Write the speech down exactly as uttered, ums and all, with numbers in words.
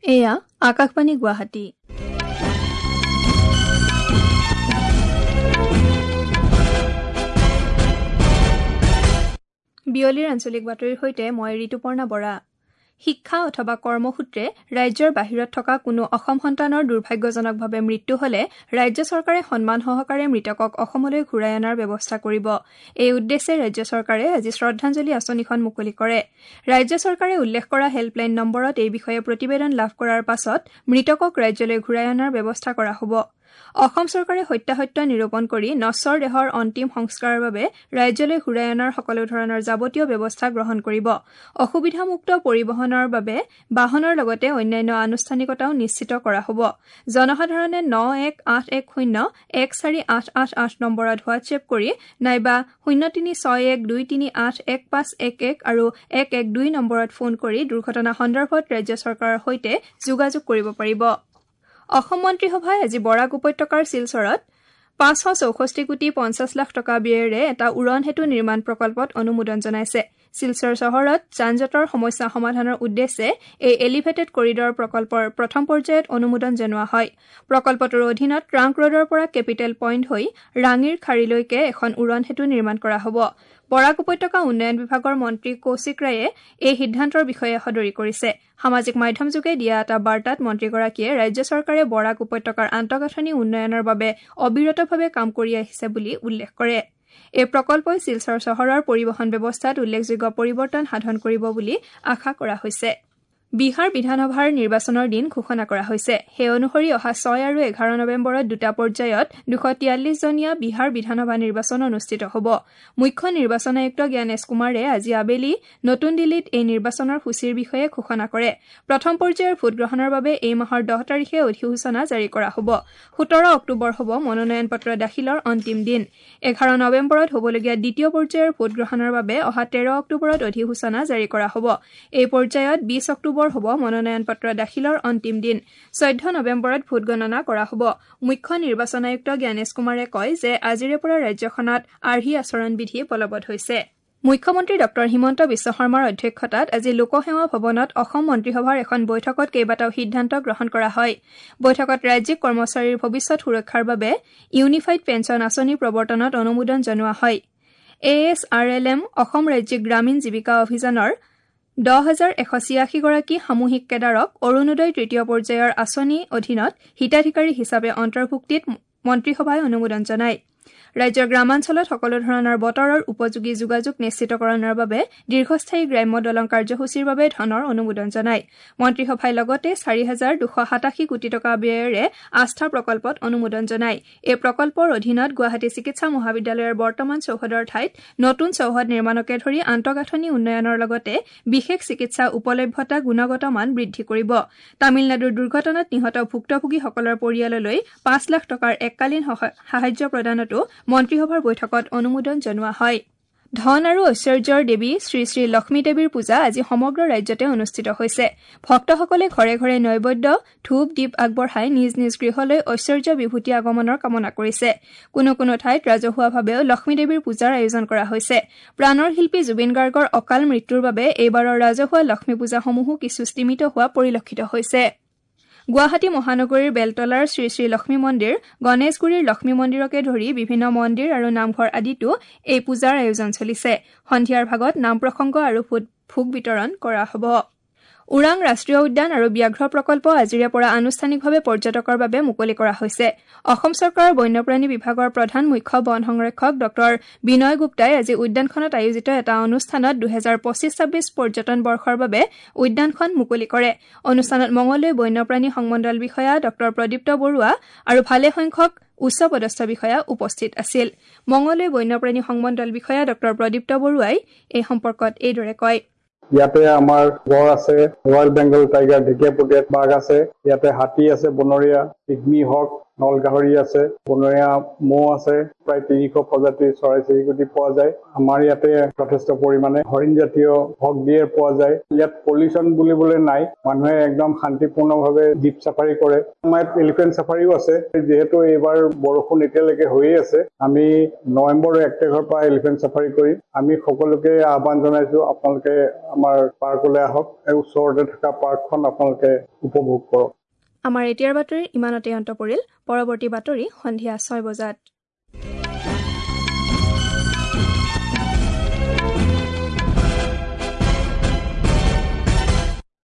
এয়া আকাশবাণী গুৱাহাটী। বিয়লিৰ আঞ্চলিক বাতৰিৰ সৈতে মই ঋতুপৰ্ণা বৰা। শিক্ষা অথবা কৰ্মসূত্ৰে ৰাজ্যৰ বাহিৰত থকা কোনো অসম সন্তানৰ দুৰ্ভাগ্যজনকভাৱে মৃত্যু হলে ৰাজ্য চৰকাৰে সন্মান সহকাৰে মৃতকক অসমলৈ ঘূৰাই অনাৰ ব্যৱস্থা কৰিব। এই উদ্দেশ্যে ৰাজ্য চৰকাৰে আজি শ্ৰদ্ধাঞ্জলি আঁচনিখন মুকলি কৰে। ৰাজ্য চৰকাৰে উল্লেখ কৰা হেল্পলাইন নম্বৰত এই বিষয়ে প্ৰতিবেদন লাভ কৰাৰ পাছত মৃতকক ৰাজ্যলৈ ঘূৰাই অনাৰ ব্যৱস্থা কৰা হ'ব। অসম চৰকাৰে সত্যাসত্য নিৰূপণ কৰি নশ্বৰ দেহৰ অন্তিম সংস্কাৰৰ বাবে ৰাজ্যলৈ ঘূৰাই অনাৰ সকলো ধৰণৰ যাৱতীয় ব্যৱস্থা গ্ৰহণ কৰিব। অসুবিধামুক্ত পৰিবহণৰ বাবে বাহনৰ লগতে অন্যান্য আনুষ্ঠানিকতাও নিশ্চিত কৰা হ'ব। জনসাধাৰণে ন এক আঠ এক শূন্য এক চাৰি আঠ আঠ আঠ নম্বৰত হোৱাটছএপ কৰি নাইবা শূন্য তিনি ছয় এক দুই তিনি আঠ এক পাঁচ এক এক আৰু এক এক দুই নম্বৰত ফোন কৰি দুৰ্ঘটনা সন্দৰ্ভত ৰাজ্য চৰকাৰৰ সৈতে যোগাযোগ কৰিব পাৰিব। অসম মন্ত্ৰীসভাই আজি বৰাক উপত্যকাৰ শিলচৰত পাঁচশ চৌষষ্ঠি কোটি পঞ্চাছ লাখ টকা ব্যয়েৰে এটা উৰণ সেতু নিৰ্মাণ প্ৰকল্পত অনুমোদন জনাইছে। শিলচৰ চহৰত যান-জঁটৰ সমস্যা সমাধানৰ উদ্দেশ্যে এই এলিভেটেড কৰিডৰ প্ৰকল্পৰ প্ৰথম পৰ্যায়ত অনুমোদন জনোৱা হয়। প্ৰকল্পটোৰ অধীনত ট্ৰাংক ৰোডৰ পৰা কেপিটেল পইণ্ট হৈ ৰাঙিৰ খাড়ীলৈকে এখন উৰণ সেতু নিৰ্মাণ কৰা হ'ব। বৰাক উপত্যকা উন্নয়ন বিভাগৰ মন্ত্ৰী কৌশিক ৰায়ে এই সিদ্ধান্তৰ বিষয়ে সদৰি কৰিছে। সামাজিক মাধ্যমযোগে দিয়া এটা বাৰ্তাত মন্ত্ৰীগৰাকীয়ে ৰাজ্য চৰকাৰে বৰাক উপত্যকাৰ আন্তঃগাঁথনি উন্নয়নৰ বাবে অবিৰতভাৱে কাম কৰি আহিছে বুলি উল্লেখ কৰে। এই প্ৰকল্পই শিলচৰ চহৰৰ পৰিবহণ ব্যৱস্থাত উল্লেখযোগ্য পৰিৱৰ্তন সাধন কৰিব বুলি আশা কৰা হৈছে। বিহাৰ বিধানসভাৰ নিৰ্বাচনৰ দিন ঘোষণা কৰা হৈছে। সেই অনুসৰি অহা ছয় আৰু এঘাৰ নৱেম্বৰত দুটা পৰ্যায়ত দুশ তিয়াল্লিছ জনীয়া বিহাৰ বিধানসভা নিৰ্বাচন অনুষ্ঠিত হ'ব। মুখ্য নিৰ্বাচন আয়ুক্ত জ্ঞানেশ কুমাৰে আজি আবেলি নতুন দিল্লীত এই নিৰ্বাচনৰ সূচীৰ বিষয়ে ঘোষণা কৰে। প্ৰথম পৰ্যায়ৰ ভোটগ্ৰহণৰ বাবে এই মাহৰ দহ তাৰিখে অধিসূচনা জাৰি কৰা হ'ব। সোতৰ অক্টোবৰ হ'ব মনোনয়ন পত্ৰ দাখিলৰ অন্তিম দিন। এঘাৰ নৱেম্বৰত হ'বলগীয়া দ্বিতীয় পৰ্যায়ৰ ভোটগ্ৰহণৰ বাবে অহা তেৰ অক্টোবৰত অধিসূচনা জাৰি কৰা হ'ব। এই পৰ্যায়ত বিশ অক্টোবৰ হ'ব মনোনয়ন পত্ৰ দাখিলৰ অন্তিম দিন। চৈধ্য নৱেম্বৰত ভোট গণনা কৰা হ'ব। মুখ্য নিৰ্বাচন আয়ুক্ত জ্ঞানেশ কুমাৰে কয় যে আজিৰে পৰা ৰাজ্যখনত আৰ্হি আচৰণবিধি বলবৎ হৈছে। মুখ্যমন্ত্ৰী ডঃ হিমন্ত বিশ্ব শৰ্মাৰ অধ্যক্ষতাত আজি লোকসেৱা ভৱনত অসম মন্ত্ৰীসভাৰ এখন বৈঠকত কেইবাটাও সিদ্ধান্ত গ্ৰহণ কৰা হয়। বৈঠকত ৰাজ্যিক কৰ্মচাৰীৰ ভৱিষ্যৎ সুৰক্ষাৰ বাবে ইউনিফাইড পেঞ্চন আঁচনি প্ৰৱৰ্তনত অনুমোদন জনোৱা হয়। A S R L M Assam ৰাজ্যিক গ্ৰামীণ জীৱিকা অভিযানৰ দহ হাজাৰ এশ ছিয়াশী গৰাকী সামূহিক কেডাৰক অৰুণোদয় তৃতীয় পৰ্যায়ৰ আঁচনি অধীনত হিতাধিকাৰী হিচাপে অন্তৰ্ভুক্তিত মন্ত্ৰীসভাই অনুমোদন জনায়। ৰাজ্যৰ গ্ৰামাঞ্চলত সকলো ধৰণৰ বতৰৰ উপযোগী যোগাযোগ নিশ্চিতকৰণৰ বাবে দীৰ্ঘস্থায়ী গ্ৰাম্য দলং কাৰ্যসূচীৰ বাবে ধনৰ অনুমোদন জনায়। মন্ত্ৰীসভাই লগতে চাৰি হাজাৰ দুশ সাতাশী কোটি টকা ব্যয়েৰে আস্থা প্ৰকল্পত অনুমোদন জনায়। এই প্ৰকল্পৰ অধীনত গুৱাহাটী চিকিৎসা মহাবিদ্যালয়ৰ বৰ্তমান চৌহদৰ ঠাইত নতুন চৌহদ নিৰ্মাণকে ধৰি আন্তঃগাঁথনি উন্নয়নৰ লগতে বিশেষ চিকিৎসা উপলভ্যতা গুণগত মান বৃদ্ধি কৰিব। তামিলনাডুৰ দুৰ্ঘটনাত নিহত ভুক্তভোগীসকলৰ পৰিয়াললৈ পাঁচ লাখ টকাৰ এককালীন সাহায্য প্ৰদানতো মন্ত্ৰীসভাৰ বৈঠকত অনুমোদন জনোৱা হয়। ধন আৰু ঐশ্বৰ্যৰ দেৱী শ্ৰী শ্ৰী লক্ষ্মী দেৱীৰ পূজা আজি সমগ্ৰ ৰাজ্যতে অনুষ্ঠিত হৈছে। ভক্তসকলে ঘৰে ঘৰে নৈবেদ্য ধূপ দীপ আগবঢ়াই নিজ নিজ গৃহলৈ ঐশ্বৰ্য বিভূতি আগমনৰ কামনা কৰিছে। কোনো কোনো ঠাইত ৰাজহুৱাভাৱেও লক্ষ্মী দেৱীৰ পূজাৰ আয়োজন কৰা হৈছে। প্ৰাণৰ শিল্পী জুবিন গাৰ্গৰ অকাল মৃত্যুৰ বাবে এইবাৰৰ ৰাজহুৱা লক্ষ্মী পূজাসমূহো কিছু স্তিমিত হোৱা পৰিলক্ষিত হৈছে। গুৱাহাটী মহানগৰীৰ বেলতলাৰ শ্ৰী শ্ৰী লক্ষ্মী মন্দিৰ, গণেশগুৰিৰ লক্ষ্মী মন্দিৰকে ধৰি বিভিন্ন মন্দিৰ আৰু নামঘৰ আদিতো এই পূজাৰ আয়োজন চলিছে। সন্ধিয়াৰ ভাগত নাম প্ৰসংগ আৰু ভোগ বিতৰণ কৰা হ'ব। ওৰাং ৰাষ্ট্ৰীয় উদ্যান আৰু ব্যাঘ্ৰ প্ৰকল্প আজিৰে পৰা আনুষ্ঠানিকভাৱে পৰ্যটকৰ বাবে মুকলি কৰা হৈছে। অসম চৰকাৰৰ বন্যপ্ৰাণী বিভাগৰ প্ৰধান মুখ্য বন সংৰক্ষক ডঃ বিনয় গুপ্তাই আজি উদ্যানখনত আয়োজিত এটা অনুষ্ঠানত দুহেজাৰ পঁচিছ ছাব্বিছ পৰ্যটন বৰ্ষৰ বাবে উদ্যানখন মুকলি কৰে। অনুষ্ঠানত মঙলদৈ বন্যপ্ৰাণী সংমণ্ডল বিষয়া ডঃ প্ৰদীপ্ত বৰুৱা আৰু ভালেসংখ্যক উচ্চপদস্থ বিষয়া উপস্থিত আছিল। মঙলদৈ বন্যপ্ৰাণী সংমণ্ডল বিষয়া ডঃ প্ৰদীপ্ত বৰুৱাই এই সম্পৰ্কত এইদৰে কয়। ইয়াতে আমাৰ গড় আছে, ৰয়েল বেংগল টাইগাৰ, ঢেকীয়াপতীয়া বাঘ আছে, ইয়াতে হাতী আছে, বনৰীয়া পিগমি হক, নল গাহৰি আছে, বনৰীয়া মৌ আছে, প্ৰায় তিনিশ প্ৰজাতিৰ চৰাই চিৰিকটি পোৱা যায়। আমাৰ ইয়াতে যথেষ্ট পৰিমাণে হৰিণ জাতীয় হক ডিয়েৰ পোৱা যায়। ইয়াত পলিউশ্যন বুলিবলৈ নাই, মানুহে একদম শান্তিপূৰ্ণভাৱে জীপ চাফাৰী কৰে। আমাৰ ইয়াত এলিফেণ্ট চাফাৰীও আছে। যিহেতু এইবাৰ বৰষুণ এতিয়ালৈকে হৈয়ে আছে, আমি নৱেম্বৰৰ এক তাৰিখৰ পৰা এলিফেণ্ট চাফাৰী কৰিম। আমি সকলোকে আহ্বান জনাইছো, আপোনালোকে আমাৰ পাৰ্কলৈ আহক, এই ওচৰতে থকা পাৰ্কখন আপোনালোকে উপভোগ কৰক। আমাৰ এতিয়াৰ বাতৰি ইমানতে অন্ত পৰিল। পৰৱৰ্তী বাতৰি সন্ধিয়া ছয় বজাত।